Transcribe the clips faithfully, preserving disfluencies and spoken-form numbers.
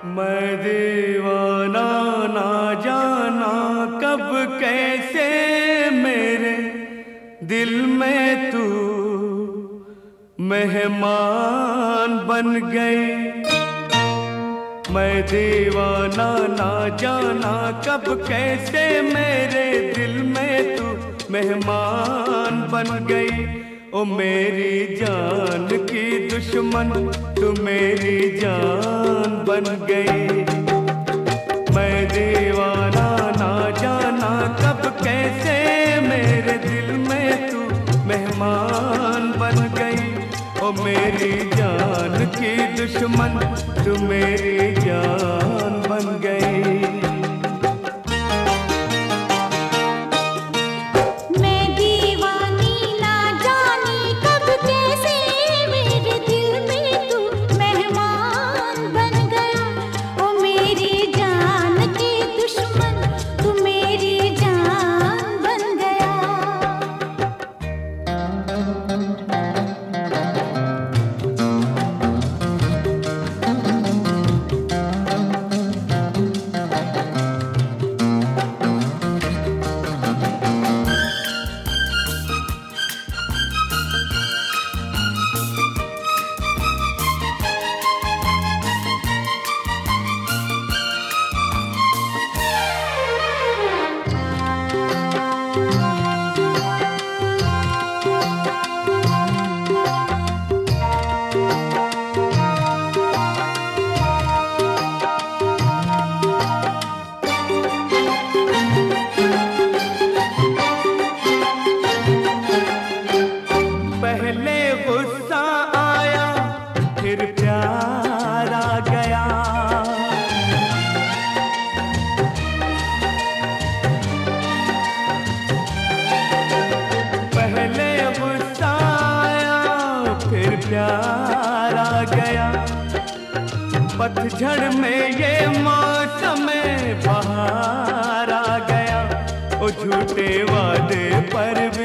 मैं दीवाना ना जाना कब कैसे मेरे दिल में तू मेहमान बन गई। मैं दीवाना ना जाना कब कैसे मेरे दिल में तू मेहमान बन गई। ओ मेरी जान की दुश्मन तू मेरी जान बन गई। मैं दीवाना ना जाना कब कैसे मेरे दिल में तू मेहमान बन गई। ओ मेरी जान की दुश्मन तू मेरी जान बन गई। पहले गुस्सा आया फिर प्यार आ गया। पहले गुस्सा आया फिर प्यार आ गया। पतझड़ में ये मौसम बहार आ गया। ओ झूठे वादे पर भी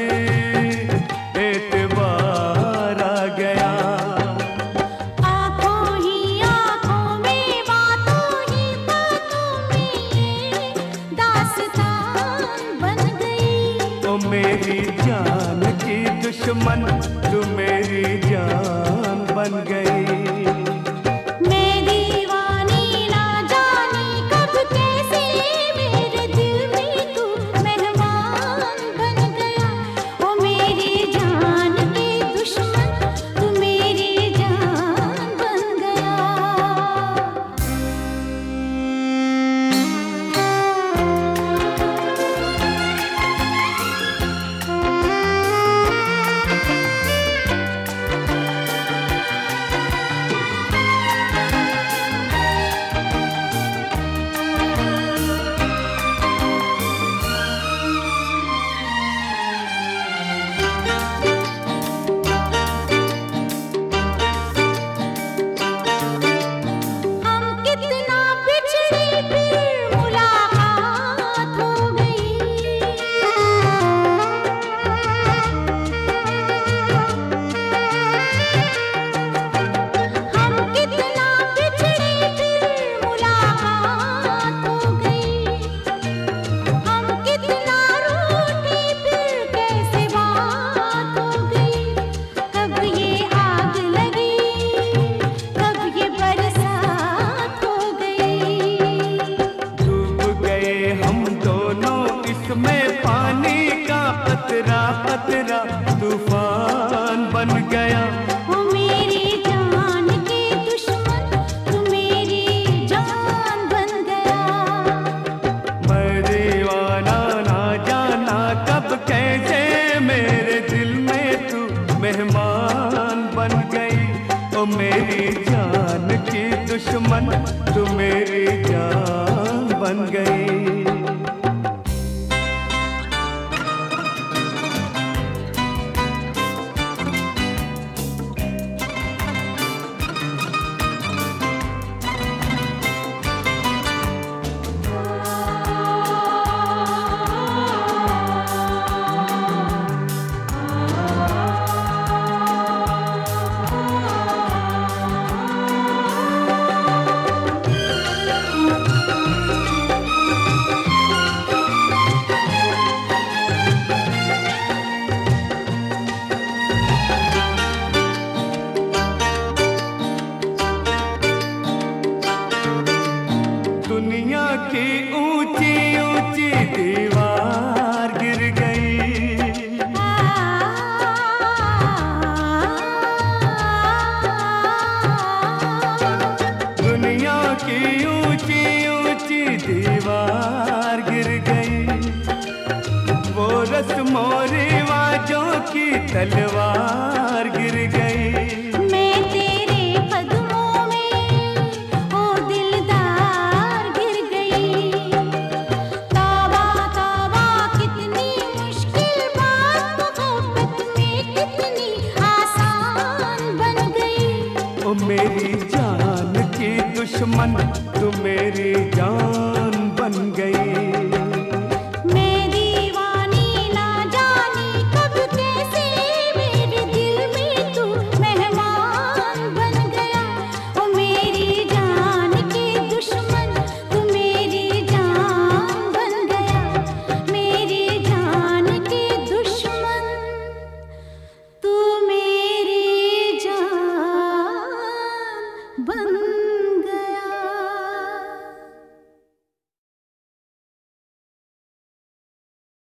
एतबार आ गया। आँखों ही आँखों में बातों ही बातों में ये दास्तान बन गई। ओ मेरी जान की दुश्मन तू मेरी जान बन गई। में पानी का कतरा कतरा तूफान बन गया। ओ मेरी जान के दुश्मन तू मेरी जान बन गया। मैं दीवाना ना जाना कब कैसे मेरे दिल में तू मेहमान बन गई। ओ मेरी जान की दुश्मन तू मेरी जान बन गई। तलवार गिर गई। मैं तेरे कदमों में ओ दिलदार गिर गई। तौबा तौबा कितनी मुश्किल बात मोहब्बत में कितनी आसान बन गई। ओ मेरी जान की दुश्मन तू मेरी जान बन गई।